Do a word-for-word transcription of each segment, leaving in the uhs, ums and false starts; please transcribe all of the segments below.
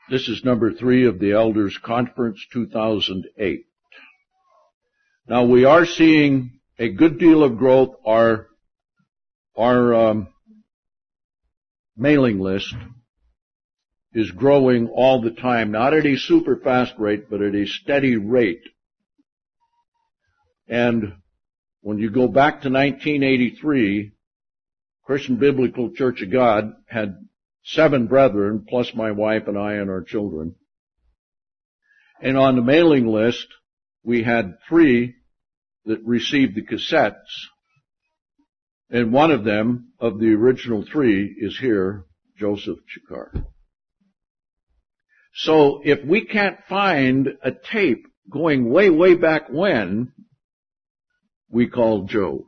This is number three of the Elders Conference two thousand eight. Now we are seeing a good deal of growth. Our, our um, mailing list is growing all the time, not at a super fast rate, but at a steady rate. And when you go back to nineteen eighty-three, Christian Biblical Church of God had seven brethren, plus my wife and I and our children. And on the mailing list, we had three that received the cassettes. And one of them, of the original three, is here, Joseph Chikar. So if we can't find a tape going way, way back when, we call Joe.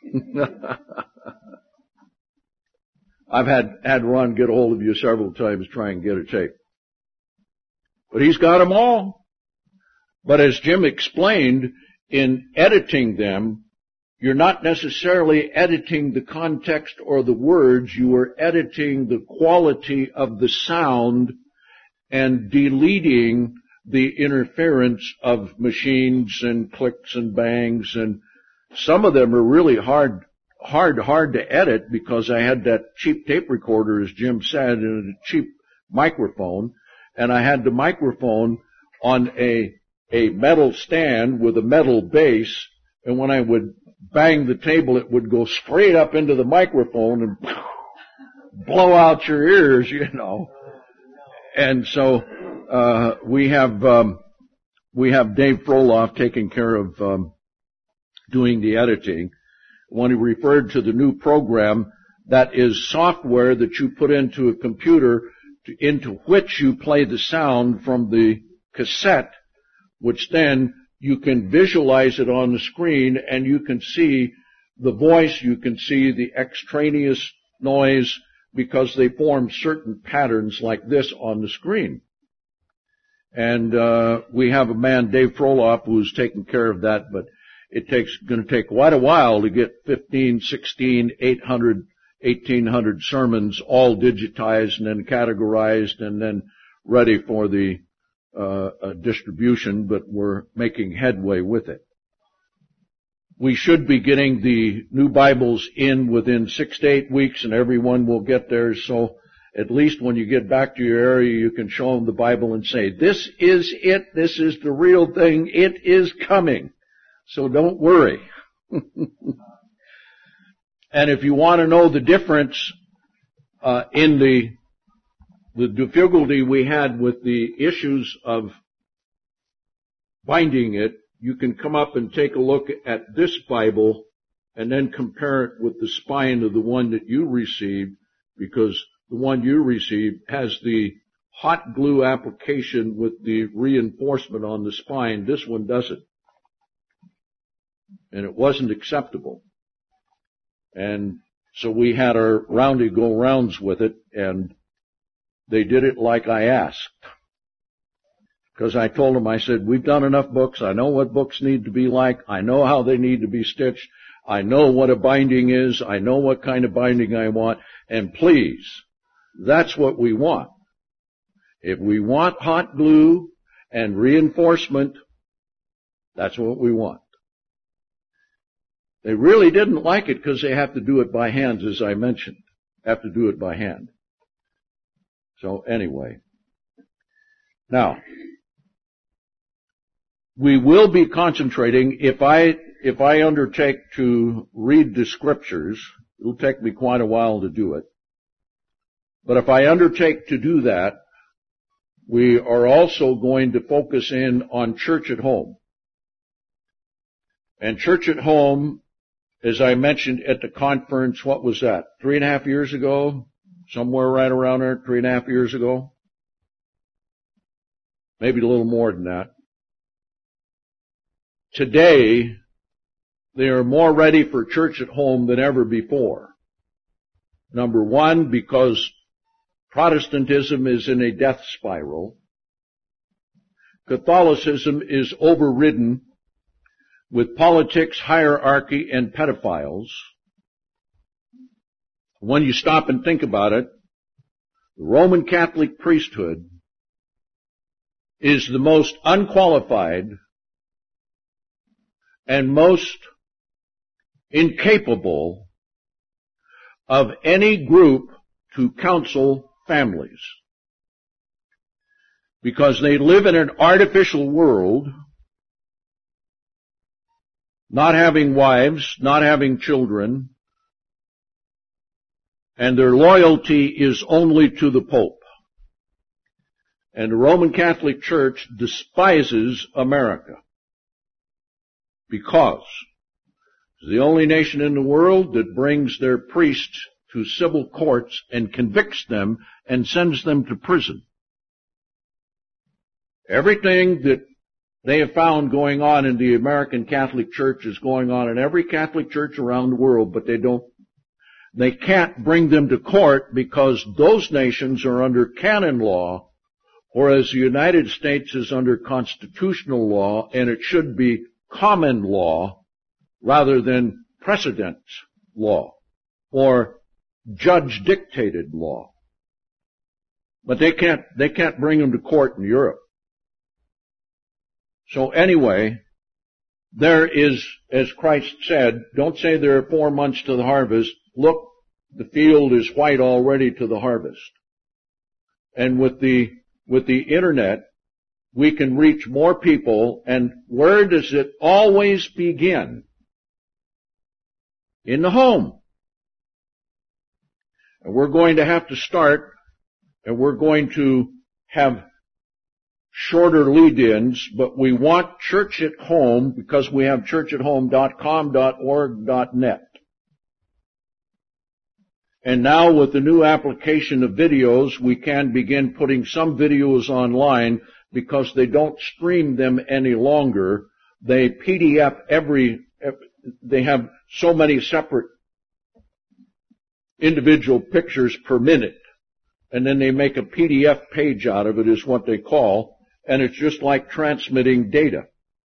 I've had, had Ron get a hold of you several times trying to get a tape. But he's got them all. But as Jim explained, in editing them, you're not necessarily editing the context or the words, you are editing the quality of the sound and deleting the interference of machines and clicks and bangs, and some of them are really hard hard, hard to edit because I had that cheap tape recorder, as Jim said, and a cheap microphone, and I had the microphone on a, a metal stand with a metal base, and when I would bang the table, it would go straight up into the microphone and blow out your ears, you know. And so, uh, we have, um, we have Dave Froloff taking care of, um, doing the editing. When he referred to the new program, that is software that you put into a computer to, into which you play the sound from the cassette, which then you can visualize it on the screen and you can see the voice, you can see the extraneous noise because they form certain patterns like this on the screen. And uh we have a man, Dave Froloff, who's taking care of that, but it takes, going to take quite a while to get fifteen, sixteen, eight hundred, eighteen hundred sermons all digitized and then categorized and then ready for the uh, uh, distribution, but we're making headway with it. We should be getting the new Bibles in within six to eight weeks, and everyone will get theirs, so at least when you get back to your area, you can show them the Bible and say, this is it, this is the real thing, it is coming. So don't worry. And if you want to know the difference uh, in the the difficulty we had with the issues of binding it, you can come up and take a look at this Bible and then compare it with the spine of the one that you received, because the one you received has the hot glue application with the reinforcement on the spine. This one doesn't. And it wasn't acceptable. And so we had our roundy go rounds with it, and they did it like I asked. Because I told them, I said, we've done enough books, I know what books need to be like, I know how they need to be stitched, I know what a binding is, I know what kind of binding I want, and please, that's what we want. If we want hot glue and reinforcement, that's what we want. They really didn't like it because they have to do it by hand, as I mentioned. Have to do it by hand. So anyway. Now, we will be concentrating, if I, if I undertake to read the scriptures, it'll take me quite a while to do it. But if I undertake to do that, we are also going to focus in on church at home. And church at home, as I mentioned at the conference, what was that? Three and a half years ago? Somewhere right around there, three and a half years ago? Maybe a little more than that. Today, they are more ready for church at home than ever before. Number one, because Protestantism is in a death spiral. Catholicism is overridden with politics, hierarchy, and pedophiles. When you stop and think about it, the Roman Catholic priesthood is the most unqualified and most incapable of any group to counsel families. Because they live in an artificial world, not having wives, not having children, and their loyalty is only to the Pope. And the Roman Catholic Church despises America because it's the only nation in the world that brings their priests to civil courts and convicts them and sends them to prison. Everything that they have found going on in the American Catholic Church is going on in every Catholic church around the world, but they don't, they can't bring them to court because those nations are under canon law, whereas the United States is under constitutional law, and it should be common law rather than precedent law or judge-dictated law. But they can't, they can't bring them to court in Europe. So anyway, there is, as Christ said, don't say there are four months to the harvest. Look, the field is white already to the harvest. And with the, with the internet, we can reach more people. And where does it always begin? In the home. And we're going to have to start, and we're going to have shorter lead-ins, but we want church at home because we have church at home dot com dot org dot net. And now with the new application of videos, we can begin putting some videos online because they don't stream them any longer. They P D F every, they have so many separate individual pictures per minute. And then they make a P D F page out of it is what they call. And it's just like transmitting data.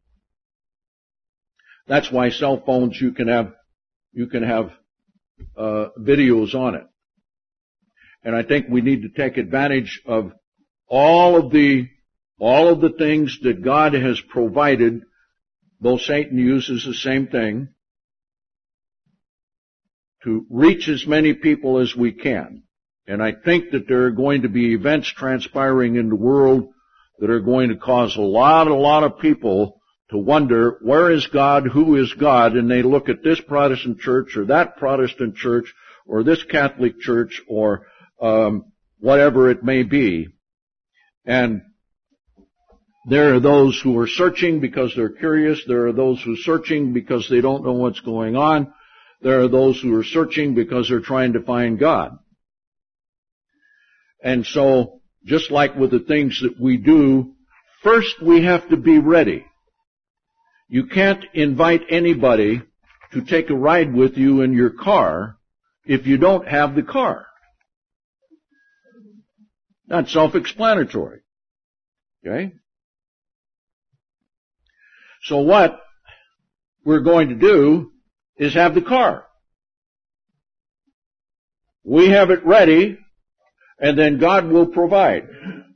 That's why cell phones, you can have, you can have, uh, videos on it. And I think we need to take advantage of all of the, all of the things that God has provided, though Satan uses the same thing, to reach as many people as we can. And I think that there are going to be events transpiring in the world that are going to cause a lot, a lot of people to wonder, where is God, who is God? And they look at this Protestant church or that Protestant church or this Catholic church or um, whatever it may be. And there are those who are searching because they're curious. There are those who are searching because they don't know what's going on. There are those who are searching because they're trying to find God. And so, just like with the things that we do, first we have to be ready. You can't invite anybody to take a ride with you in your car if you don't have the car. That's self-explanatory. Okay? So what we're going to do is have the car. We have it ready, and then God will provide.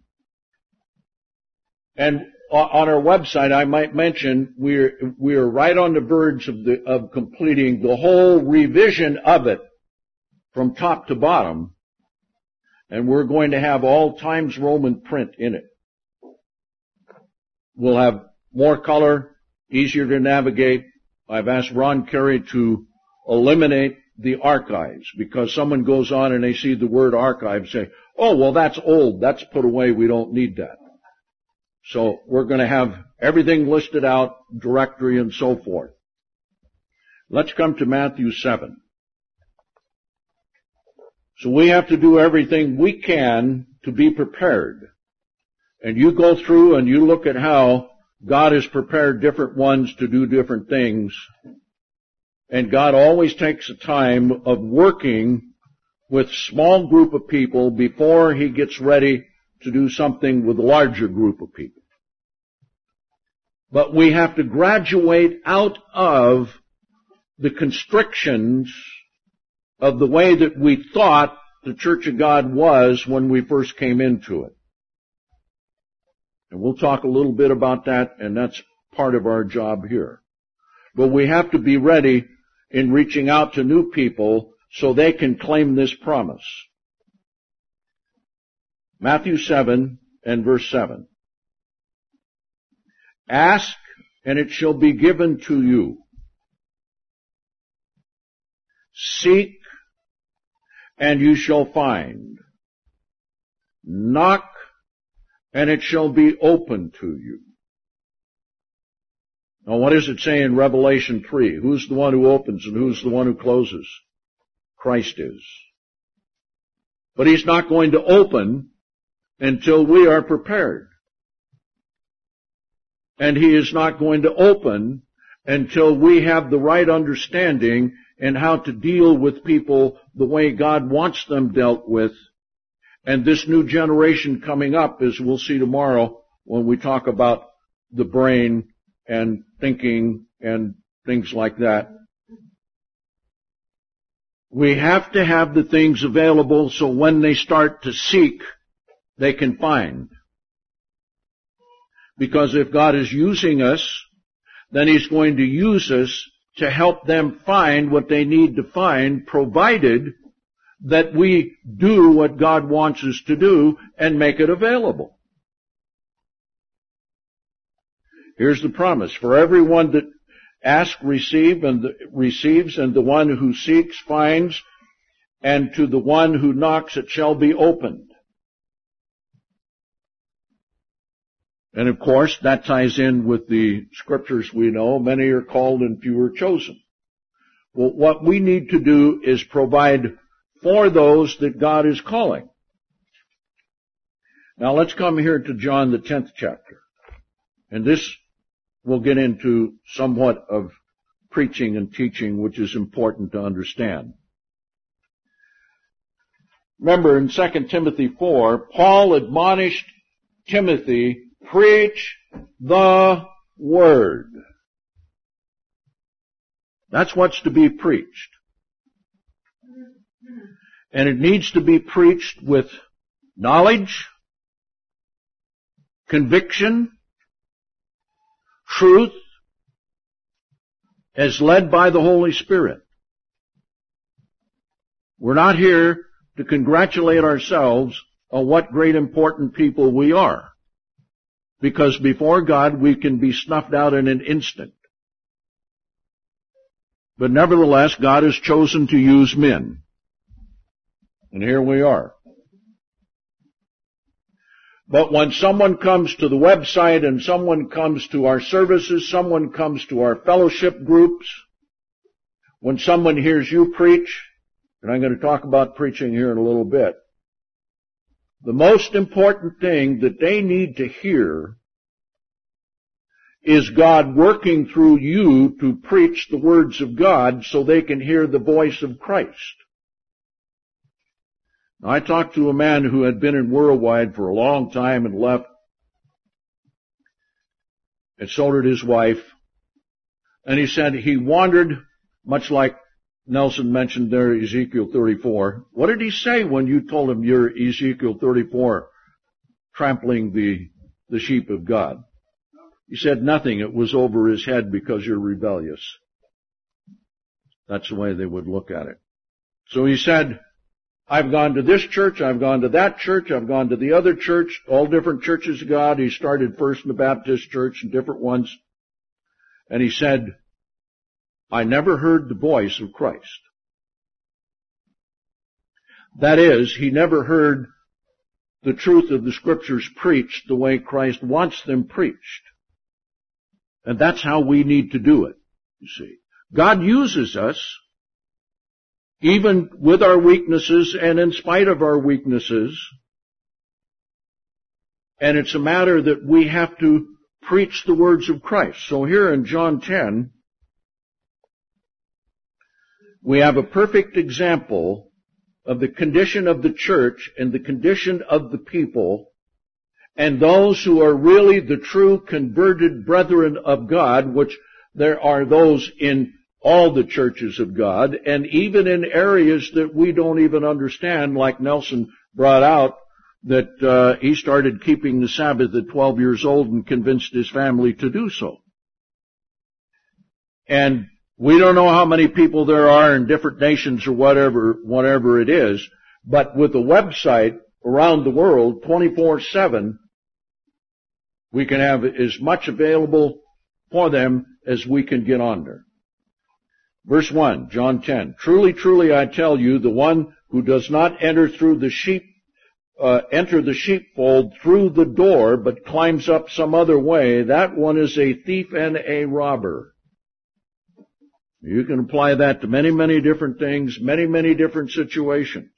And on our website, I might mention, we're, we're right on the verge of the, of completing the whole revision of it from top to bottom. And we're going to have all Times Roman print in it. We'll have more color, easier to navigate. I've asked Ron Carey to eliminate the archives, because someone goes on and they see the word archive and say, oh, well, that's old. That's put away. We don't need that. So we're going to have everything listed out, directory and so forth. Let's come to Matthew seven. So we have to do everything we can to be prepared. And you go through and you look at how God has prepared different ones to do different things. And God always takes a time of working with a small group of people before He gets ready to do something with a larger group of people. But we have to graduate out of the constrictions of the way that we thought the Church of God was when we first came into it. And we'll talk a little bit about that, and that's part of our job here. But we have to be ready in reaching out to new people so they can claim this promise. Matthew seven and verse seven. Ask, and it shall be given to you. Seek, and you shall find. Knock, and it shall be opened to you. Now what does it say in Revelation three? Who's the one who opens and who's the one who closes? Christ is. But He's not going to open until we are prepared. And He is not going to open until we have the right understanding and how to deal with people the way God wants them dealt with. And this new generation coming up, as we'll see tomorrow when we talk about the brain and thinking and things like that. We have to have the things available so when they start to seek, they can find. Because if God is using us, then He's going to use us to help them find what they need to find, provided that we do what God wants us to do and make it available. Here's the promise. For everyone that asks, receive, and the, receives, and the one who seeks finds, and to the one who knocks it shall be opened. And of course, that ties in with the scriptures we know, many are called and few are chosen. Well, what we need to do is provide for those that God is calling. Now let's come here to John the tenth chapter. And this will get into somewhat of preaching and teaching, which is important to understand. Remember in Second Timothy four, Paul admonished Timothy, preach the Word. That's what's to be preached. And it needs to be preached with knowledge, conviction, truth, as led by the Holy Spirit. We're not here to congratulate ourselves on what great important people we are. Because before God we can be snuffed out in an instant. But nevertheless, God has chosen to use men. And here we are. But when someone comes to the website and someone comes to our services, someone comes to our fellowship groups, when someone hears you preach, and I'm going to talk about preaching here in a little bit, the most important thing that they need to hear is God working through you to preach the words of God so they can hear the voice of Christ. Now, I talked to a man who had been in Worldwide for a long time and left, and so did his wife, and he said he wandered, much like Nelson mentioned there, Ezekiel thirty-four. What did he say when you told him you're Ezekiel thirty-four, trampling the, the sheep of God? He said nothing. It was over his head because you're rebellious. That's the way they would look at it. So he said, I've gone to this church, I've gone to that church, I've gone to the other church, all different churches of God. He started first in the Baptist church and different ones. And he said, I never heard the voice of Christ. That is, he never heard the truth of the Scriptures preached the way Christ wants them preached. And that's how we need to do it, you see. God uses us, even with our weaknesses and in spite of our weaknesses. And it's a matter that we have to preach the words of Christ. So here in John ten, we have a perfect example of the condition of the church and the condition of the people and those who are really the true converted brethren of God, which there are those in all the churches of God, and even in areas that we don't even understand, like Nelson brought out, that uh, he started keeping the Sabbath at twelve years old and convinced his family to do so. And we don't know how many people there are in different nations or whatever, whatever it is, but with a website around the world, twenty-four seven, we can have as much available for them as we can get on there. Verse one, John ten. Truly, truly, I tell you, the one who does not enter through the sheep, uh, enter the sheepfold through the door, but climbs up some other way, that one is a thief and a robber. You can apply that to many, many different things, many, many different situations.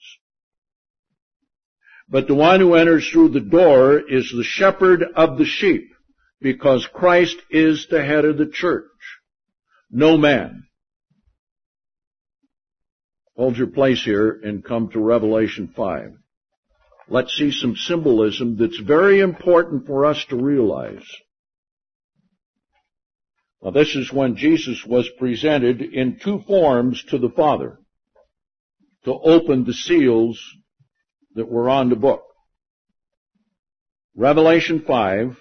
But the one who enters through the door is the shepherd of the sheep, because Christ is the head of the church, no man. Hold your place here and come to Revelation five. Let's see some symbolism that's very important for us to realize. Now, this is when Jesus was presented in two forms to the Father to open the seals that were on the book. Revelation five,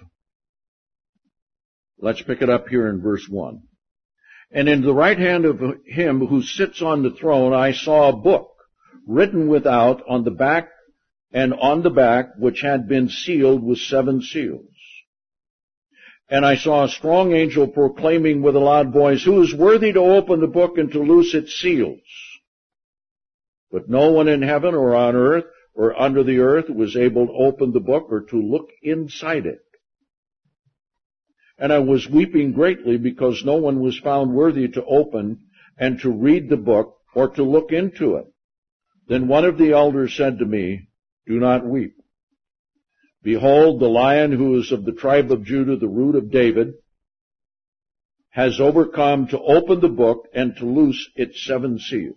let's pick it up here in verse one. And in the right hand of him who sits on the throne I saw a book written without on the back and on the back, which had been sealed with seven seals. And I saw a strong angel proclaiming with a loud voice, who is worthy to open the book and to loose its seals? But no one in heaven or on earth or under the earth was able to open the book or to look inside it. And I was weeping greatly because no one was found worthy to open and to read the book or to look into it. Then one of the elders said to me, do not weep. Behold, the Lion who is of the tribe of Judah, the root of David, has overcome to open the book and to loose its seven seals.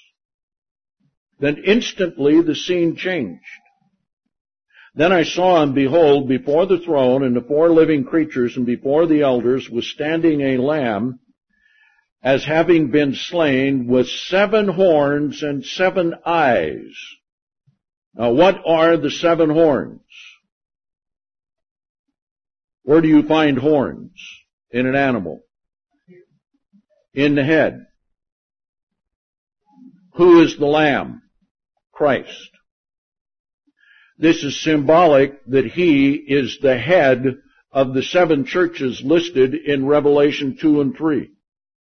Then instantly the scene changed. Then I saw, and behold, before the throne and the four living creatures and before the elders was standing a lamb, as having been slain, with seven horns and seven eyes. Now, what are the seven horns? Where do you find horns in an animal? In the head. Who is the Lamb? Christ. This is symbolic that he is the head of the seven churches listed in Revelation two and three.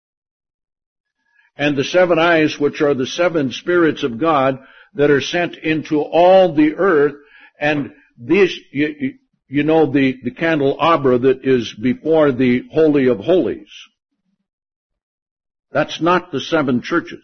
And the seven eyes, which are the seven spirits of God that are sent into all the earth, and this, you, you know, the, the candelabra that is before the Holy of Holies. That's not the seven churches.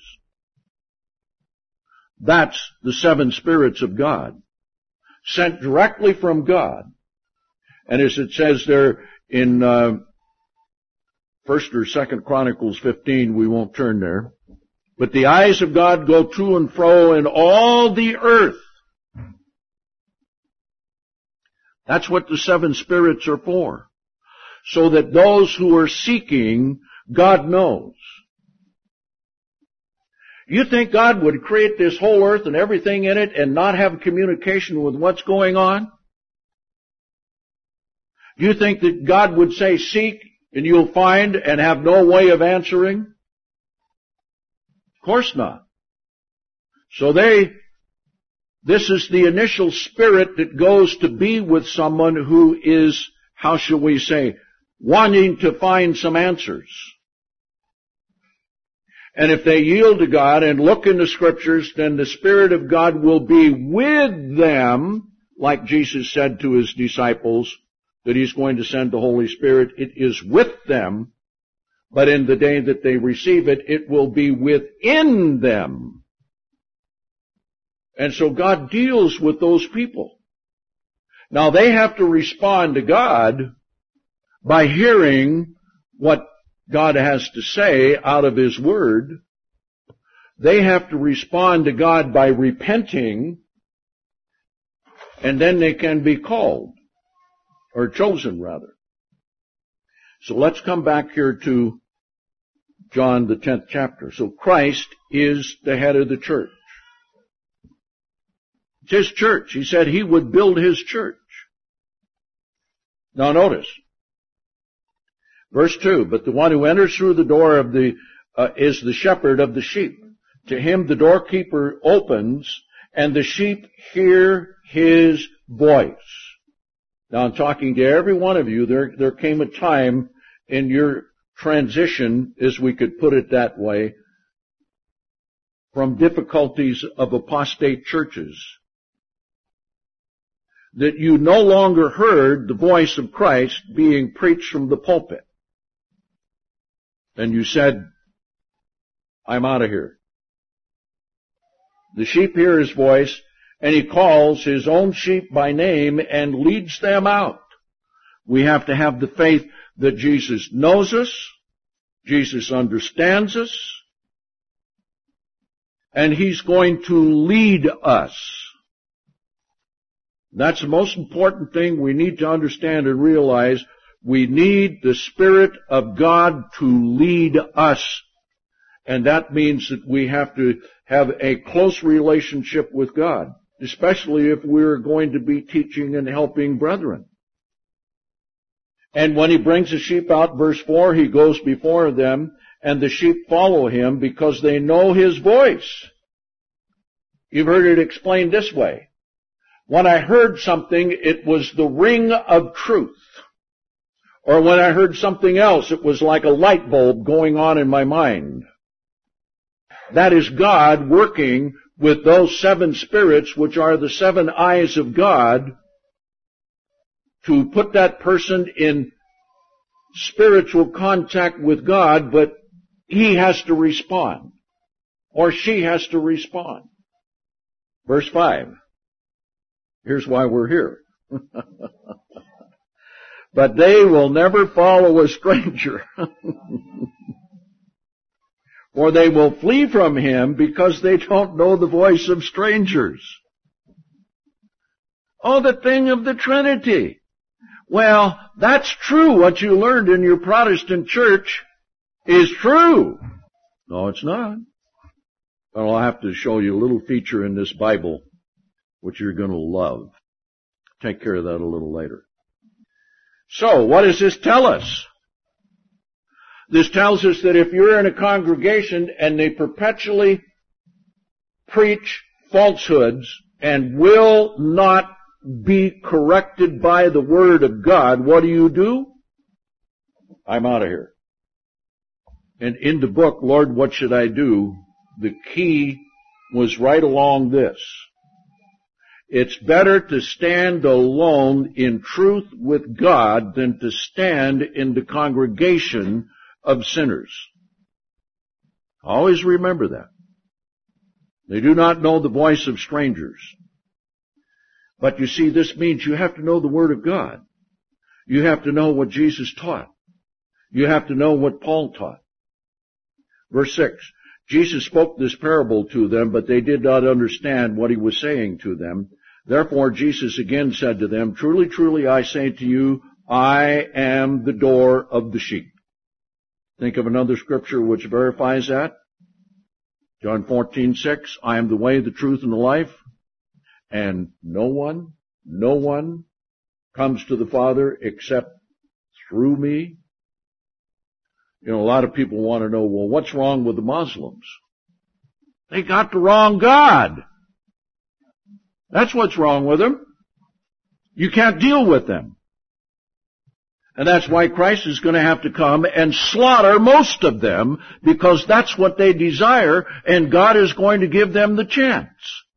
That's the seven spirits of God, sent directly from God. And as it says there in uh, First or Second Chronicles fifteen, we won't turn there. But the eyes of God go to and fro in all the earth. That's what the seven spirits are for. So that those who are seeking, God knows. You think God would create this whole earth and everything in it and not have communication with what's going on? Do you think that God would say, seek and you'll find, and have no way of answering? Of course not. So they, this is the initial spirit that goes to be with someone who is, how shall we say, wanting to find some answers. And if they yield to God and look in the Scriptures, then the Spirit of God will be with them, like Jesus said to His disciples, that He's going to send the Holy Spirit. It is with them, but in the day that they receive it, it will be within them. And so God deals with those people. Now they have to respond to God by hearing what God has to say out of His Word. They have to respond to God by repenting, and then they can be called, or chosen rather. So let's come back here to John the tenth chapter. So Christ is the head of the church. It's His church. He said He would build His church. Now notice, verse two, but the one who enters through the door of the, uh, is the shepherd of the sheep. To him the doorkeeper opens, and the sheep hear His voice. Now I'm talking to every one of you. There, there came a time in your transition, as we could put it that way, from difficulties of apostate churches, that you no longer heard the voice of Christ being preached from the pulpit. And you said, I'm out of here. The sheep hear His voice, and He calls His own sheep by name and leads them out. We have to have the faith that Jesus knows us, Jesus understands us, and He's going to lead us. That's the most important thing we need to understand and realize. We need the Spirit of God to lead us. And that means that we have to have a close relationship with God, especially if we're going to be teaching and helping brethren. And when He brings the sheep out, verse four, He goes before them, and the sheep follow Him because they know His voice. You've heard it explained this way. When I heard something, it was the ring of truth. Or when I heard something else, it was like a light bulb going on in my mind. That is God working with those seven spirits, which are the seven eyes of God, to put that person in spiritual contact with God, but he has to respond, or she has to respond. Verse five. Here's why we're here. But they will never follow a stranger, or they will flee from him because they don't know the voice of strangers. Oh, the thing of the Trinity. Well, that's true. What you learned in your Protestant church is true. No, it's not. But I'll have to show you a little feature in this Bible which you're going to love. Take care of that a little later. So, what does this tell us? This tells us that if you're in a congregation and they perpetually preach falsehoods and will not be corrected by the Word of God, what do you do? I'm out of here. And in the book, Lord, What Should I Do? The key was right along this. It's better to stand alone in truth with God than to stand in the congregation of sinners. Always remember that. They do not know the voice of strangers. But you see, this means you have to know the Word of God. You have to know what Jesus taught. You have to know what Paul taught. Verse six. Jesus spoke this parable to them, but they did not understand what he was saying to them. Therefore Jesus again said to them, Truly, truly, I say to you, I am the door of the sheep. Think of another scripture which verifies that. John fourteen six, I am the way, the truth, and the life, and no one, no one comes to the Father except through me. You know, a lot of people want to know, well, what's wrong with the Muslims? They got the wrong God. That's what's wrong with them. You can't deal with them. And that's why Christ is going to have to come and slaughter most of them, because that's what they desire, and God is going to give them the chance.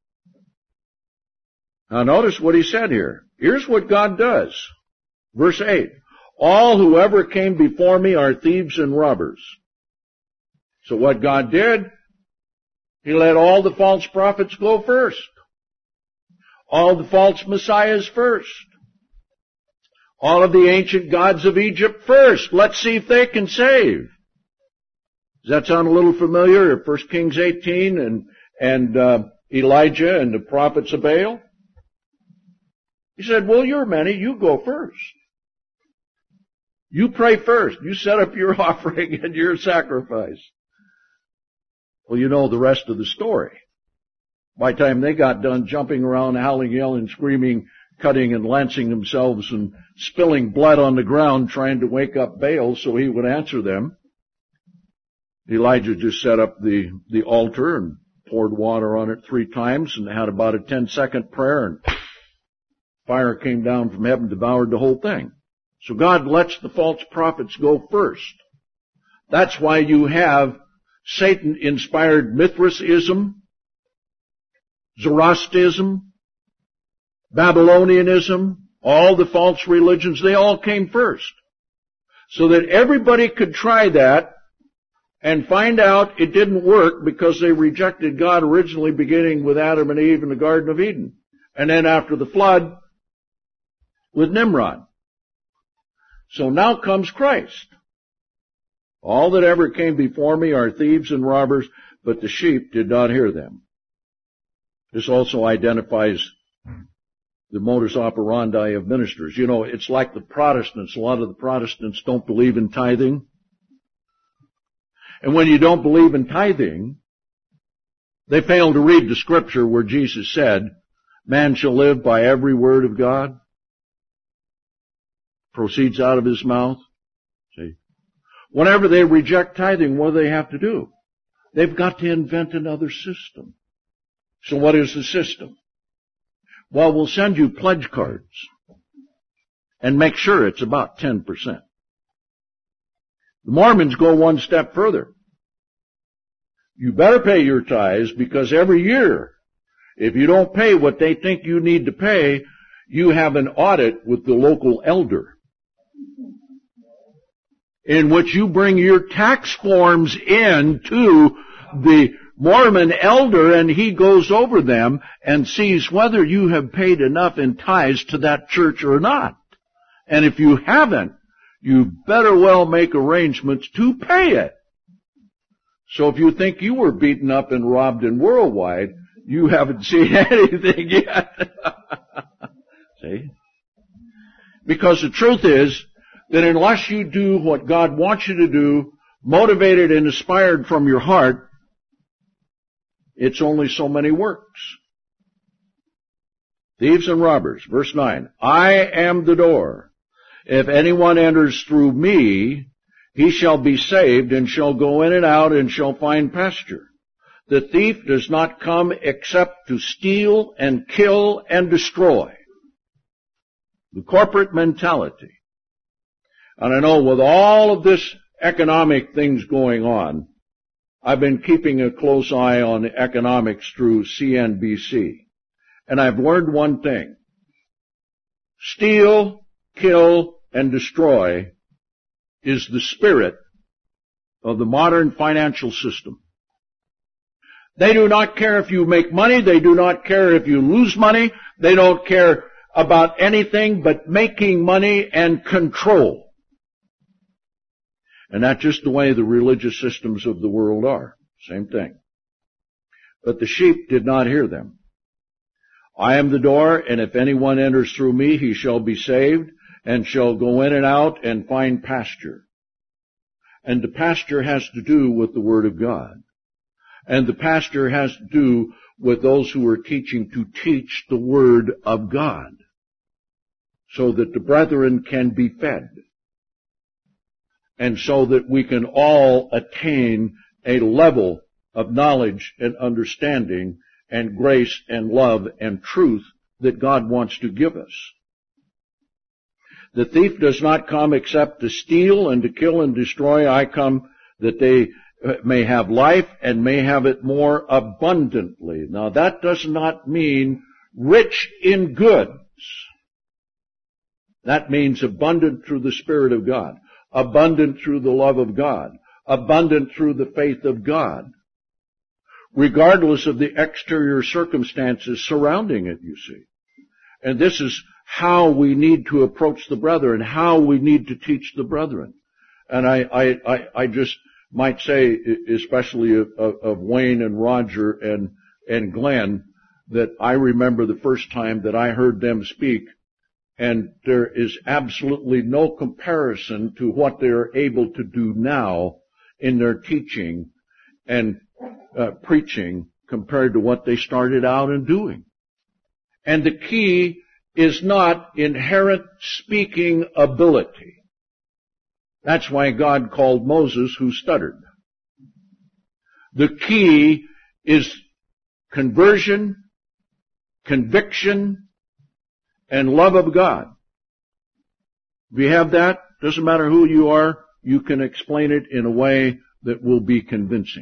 Now notice what he said here. Here's what God does. Verse eight. All who ever came before me are thieves and robbers. So what God did, he let all the false prophets go first. All the false messiahs first. All of the ancient gods of Egypt first. Let's see if they can save. Does that sound a little familiar? First Kings eighteen and, and uh, Elijah and the prophets of Baal? He said, well, you're many, you go first. You pray first. You set up your offering and your sacrifice. Well, you know the rest of the story. By the time they got done jumping around, howling, yelling, screaming, cutting and lancing themselves and spilling blood on the ground trying to wake up Baal so he would answer them, Elijah just set up the, the altar and poured water on it three times and had about a ten second prayer, and fire came down from heaven, devoured the whole thing. So God lets the false prophets go first. That's why you have Satan-inspired Mithraism, Zoroastrianism, Babylonianism, all the false religions, they all came first. So that everybody could try that and find out it didn't work because they rejected God originally, beginning with Adam and Eve in the Garden of Eden. And then after the flood, with Nimrod. So now comes Christ. All that ever came before me are thieves and robbers, but the sheep did not hear them. This also identifies the modus operandi of ministers. You know, it's like the Protestants. A lot of the Protestants don't believe in tithing. And when you don't believe in tithing, they fail to read the scripture where Jesus said, man shall live by every word of God. Proceeds out of his mouth. See? Whenever they reject tithing, what do they have to do? They've got to invent another system. So what is the system? Well, we'll send you pledge cards and make sure it's about ten percent. The Mormons go one step further. You better pay your tithes, because every year, if you don't pay what they think you need to pay, you have an audit with the local elder, in which you bring your tax forms in to the Mormon elder, and he goes over them and sees whether you have paid enough in tithes to that church or not. And if you haven't, you better well make arrangements to pay it. So if you think you were beaten up and robbed in Worldwide, you haven't seen anything yet. See? Because the truth is that unless you do what God wants you to do, motivated and inspired from your heart, it's only so many works. Thieves and robbers. Verse nine. I am the door. If anyone enters through me, he shall be saved and shall go in and out and shall find pasture. The thief does not come except to steal and kill and destroy. The corporate mentality. And I know with all of this economic things going on, I've been keeping a close eye on economics through C N B C. And I've learned one thing. Steal, kill, and destroy is the spirit of the modern financial system. They do not care if you make money. They do not care if you lose money. They don't care about anything but making money and control. And that's just the way the religious systems of the world are. Same thing. But the sheep did not hear them. I am the door, and if anyone enters through me, he shall be saved, and shall go in and out and find pasture. And the pasture has to do with the Word of God. And the pasture has to do with those who are teaching to teach the Word of God, so that the brethren can be fed, and so that we can all attain a level of knowledge and understanding and grace and love and truth that God wants to give us. The thief does not come except to steal and to kill and destroy. I come that they may have life and may have it more abundantly. Now that does not mean rich in goods. That means abundant through the Spirit of God, abundant through the love of God, abundant through the faith of God, regardless of the exterior circumstances surrounding it, you see. And this is how we need to approach the brethren, how we need to teach the brethren. And I, I, I, I just might say, especially of, of Wayne and Roger and, and Glenn, that I remember the first time that I heard them speak, and there is absolutely no comparison to what they are able to do now in their teaching and uh, preaching compared to what they started out in doing. And the key is not inherent speaking ability. That's why God called Moses who stuttered. The key is conversion, conviction, and love of God. If you have that, doesn't matter who you are, you can explain it in a way that will be convincing.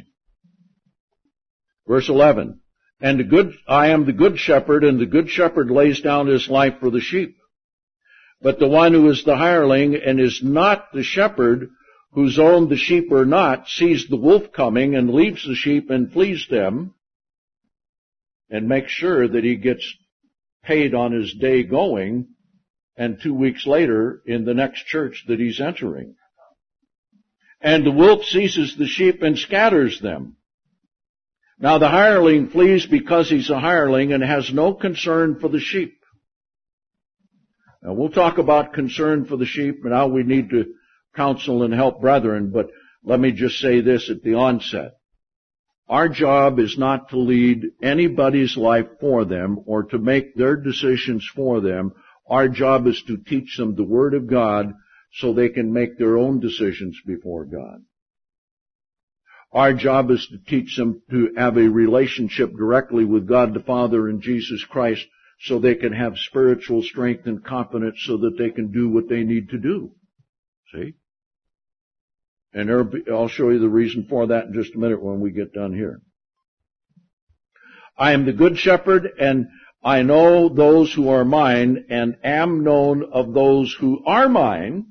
Verse eleven, and the good, I am the good shepherd, and the good shepherd lays down his life for the sheep. But the one who is the hireling and is not the shepherd, whose own the sheep are not, sees the wolf coming and leaves the sheep and flees them, and makes sure that he gets paid on his day going, and two weeks later in the next church that he's entering. And the wolf seizes the sheep and scatters them. Now the hireling flees because he's a hireling and has no concern for the sheep. Now we'll talk about concern for the sheep and how we need to counsel and help brethren, but let me just say this at the onset. Our job is not to lead anybody's life for them or to make their decisions for them. Our job is to teach them the Word of God so they can make their own decisions before God. Our job is to teach them to have a relationship directly with God the Father and Jesus Christ so they can have spiritual strength and confidence so that they can do what they need to do. See? And there, I'll show you the reason for that in just a minute when we get done here. I am the good shepherd, and I know those who are mine, and am known of those who are mine,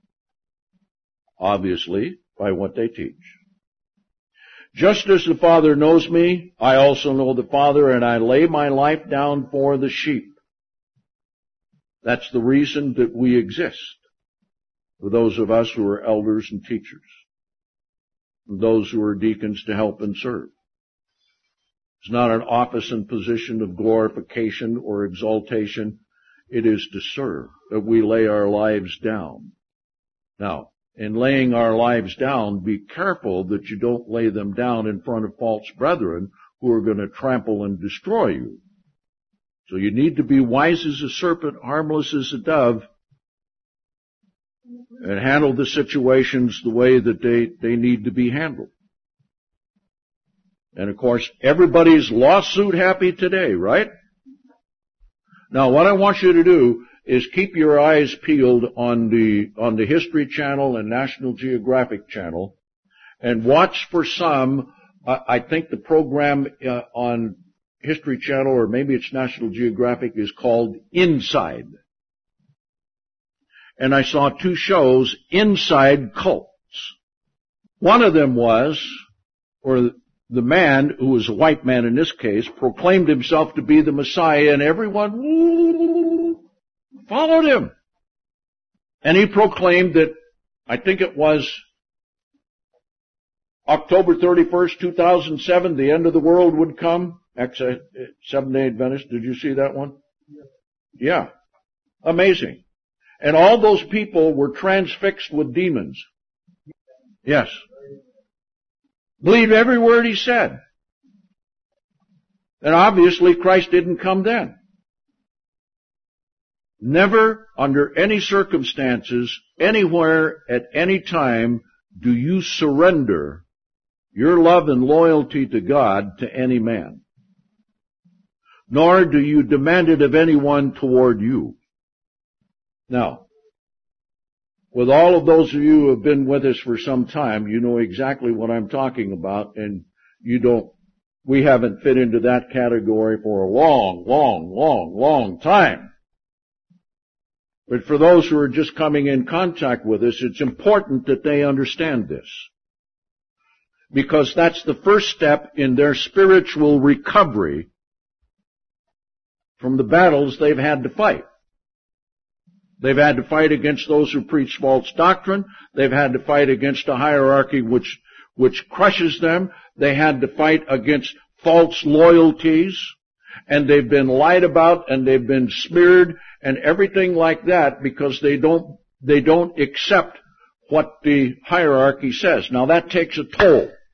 obviously, by what they teach. Just as the Father knows me, I also know the Father, and I lay my life down for the sheep. That's the reason that we exist, for those of us who are elders and teachers, and those who are deacons to help and serve. It's not an office and position of glorification or exaltation. It is to serve, that we lay our lives down. Now, in laying our lives down, be careful that you don't lay them down in front of false brethren who are going to trample and destroy you. So you need to be wise as a serpent, harmless as a dove, and handle the situations the way that they, they need to be handled. And of course, everybody's lawsuit happy today, right? Now, what I want you to do is keep your eyes peeled on the, on the History Channel and National Geographic Channel, and watch for some, uh, I think the program uh, on History Channel, or maybe it's National Geographic, is called Inside. And I saw two shows, Inside Cults. One of them was, or the man, who was a white man in this case, proclaimed himself to be the Messiah, and everyone woo, followed him. And he proclaimed that, I think it was October thirty-first, two thousand seven, the end of the world would come. Seventh-day Adventist, did you see that one? Yeah. Amazing. And all those people were transfixed with demons. Yes. Believe every word he said. And obviously Christ didn't come then. Never, under any circumstances, anywhere, at any time, do you surrender your love and loyalty to God to any man. Nor do you demand it of anyone toward you. Now, with all of those of you who have been with us for some time, you know exactly what I'm talking about, and you don't, we haven't fit into that category for a long, long, long, long time. But for those who are just coming in contact with us, it's important that they understand this. Because that's the first step in their spiritual recovery from the battles they've had to fight. They've had to fight against those who preach false doctrine. They've had to fight against a hierarchy which, which crushes them. They had to fight against false loyalties. And they've been lied about and they've been smeared and everything like that because they don't, they don't accept what the hierarchy says. Now that takes a toll.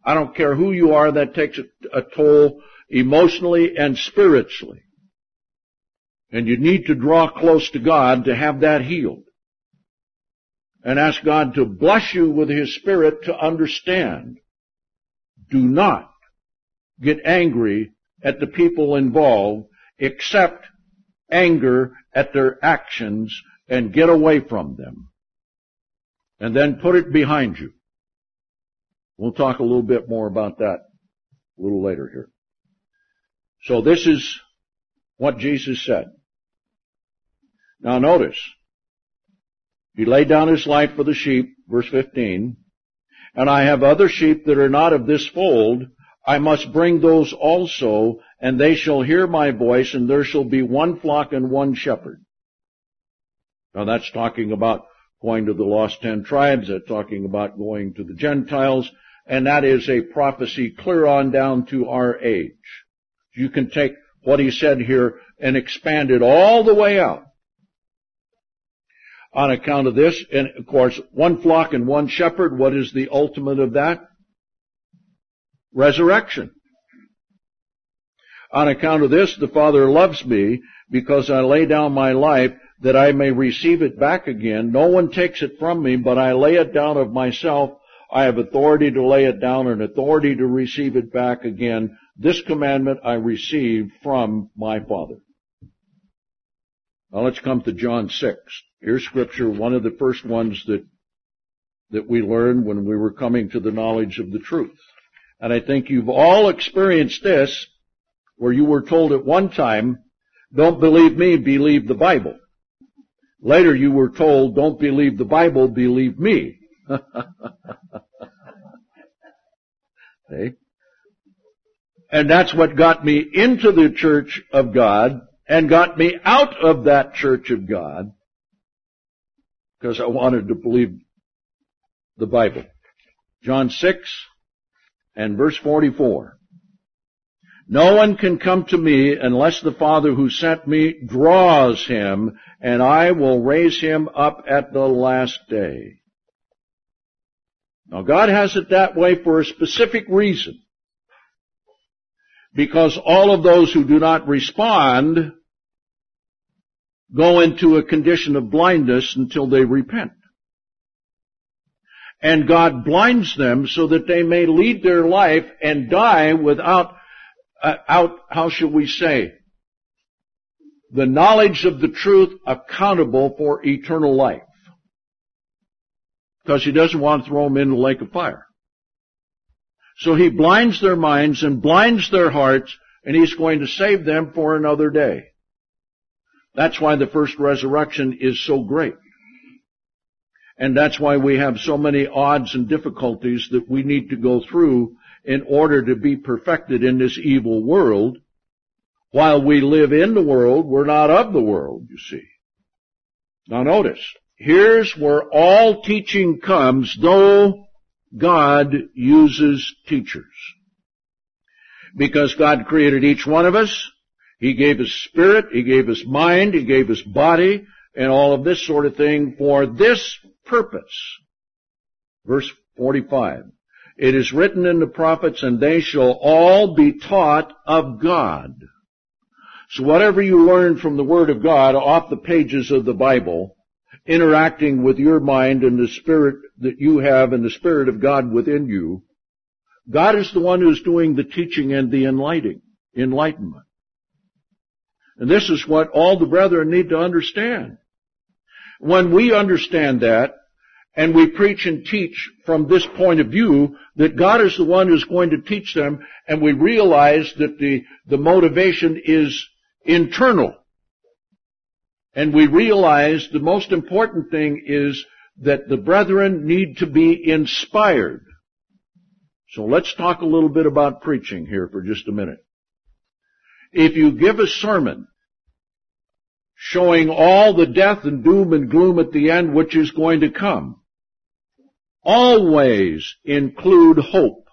I don't care who you are, that takes a, a toll emotionally and spiritually. And you need to draw close to God to have that healed. And ask God to bless you with His Spirit to understand. Do not get angry at the people involved, except anger at their actions, and get away from them. And then put it behind you. We'll talk a little bit more about that a little later here. So this is what Jesus said. Now notice, He laid down His life for the sheep, verse fifteen, and I have other sheep that are not of this fold. I must bring those also, and they shall hear my voice, and there shall be one flock and one shepherd. Now that's talking about going to the lost ten tribes, that's talking about going to the Gentiles, and that is a prophecy clear on down to our age. You can take what he said here and expand it all the way out. On account of this, and of course, one flock and one shepherd, what is the ultimate of that? Resurrection. On account of this, the Father loves me, because I lay down my life that I may receive it back again. No one takes it from me, but I lay it down of myself. I have authority to lay it down and authority to receive it back again. This commandment I received from my Father. Now let's come to John six. Here's scripture, one of the first ones that, that we learned when we were coming to the knowledge of the truth. And I think you've all experienced this, where you were told at one time, don't believe me, believe the Bible. Later you were told, don't believe the Bible, believe me. Okay? And that's what got me into the church of God and got me out of that church of God, because I wanted to believe the Bible. John six and verse forty-four. No one can come to me unless the Father who sent me draws him, and I will raise him up at the last day. Now God has it that way for a specific reason. Because all of those who do not respond go into a condition of blindness until they repent. And God blinds them so that they may lead their life and die without, uh, out, how shall we say, the knowledge of the truth accountable for eternal life. Because He doesn't want to throw them in the lake of fire. So He blinds their minds and blinds their hearts, and He's going to save them for another day. That's why the first resurrection is so great. And that's why we have so many odds and difficulties that we need to go through in order to be perfected in this evil world. While we live in the world, we're not of the world, you see. Now notice, here's where all teaching comes, though God uses teachers. Because God created each one of us. He gave His spirit, He gave His mind, He gave His body, and all of this sort of thing for this purpose. Verse forty-five. It is written in the prophets, and they shall all be taught of God. So whatever you learn from the Word of God off the pages of the Bible, interacting with your mind and the Spirit that you have and the Spirit of God within you, God is the one who's doing the teaching and the enlightening, enlightenment. And this is what all the brethren need to understand. When we understand that, and we preach and teach from this point of view, that God is the one who's going to teach them, and we realize that the, the motivation is internal. And we realize the most important thing is that the brethren need to be inspired. So let's talk a little bit about preaching here for just a minute. If you give a sermon showing all the death and doom and gloom at the end which is going to come, always include hope.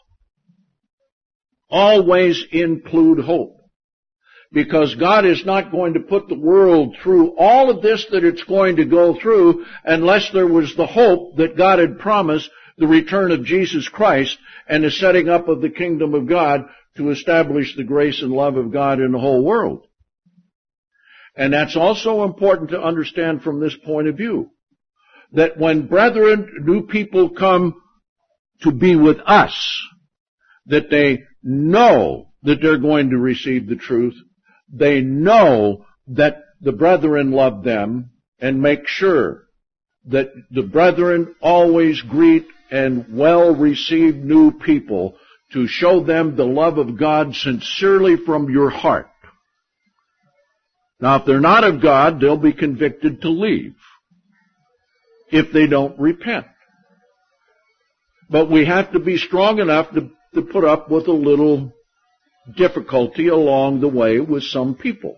Always include hope. Because God is not going to put the world through all of this that it's going to go through unless there was the hope that God had promised the return of Jesus Christ and the setting up of the kingdom of God to establish the grace and love of God in the whole world. And that's also important to understand from this point of view, that when brethren, new people come to be with us, that they know that they're going to receive the truth. They know that the brethren love them, and make sure that the brethren always greet and well receive new people to show them the love of God sincerely from your heart. Now, if they're not of God, they'll be convicted to leave if they don't repent. But we have to be strong enough to, to put up with a little difficulty along the way with some people.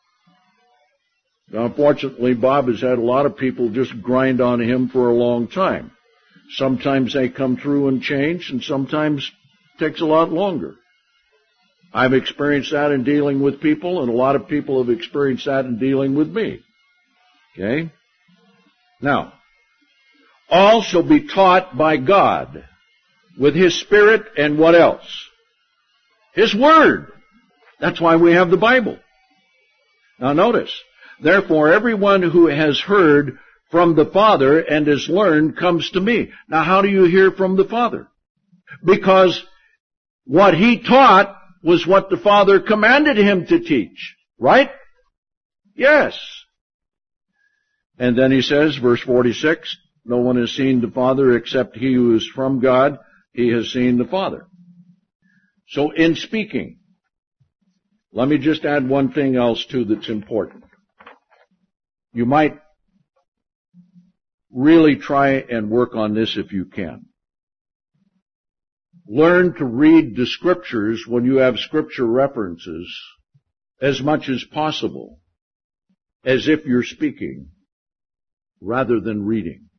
Now, unfortunately, Bob has had a lot of people just grind on him for a long time. Sometimes they come through and change, and sometimes it takes a lot longer. I've experienced that in dealing with people, and a lot of people have experienced that in dealing with me. Okay? Now, all shall be taught by God with His Spirit and what else? His Word. That's why we have the Bible. Now notice, therefore everyone who has heard from the Father and has learned comes to me. Now how do you hear from the Father? Because what He taught was what the Father commanded Him to teach. Right? Yes. And then He says, verse forty-six, no one has seen the Father except he who is from God. He has seen the Father. So in speaking, let me just add one thing else too that's important. You might really try and work on this if you can. Learn to read the Scriptures when you have Scripture references as much as possible, as if you're speaking, rather than reading.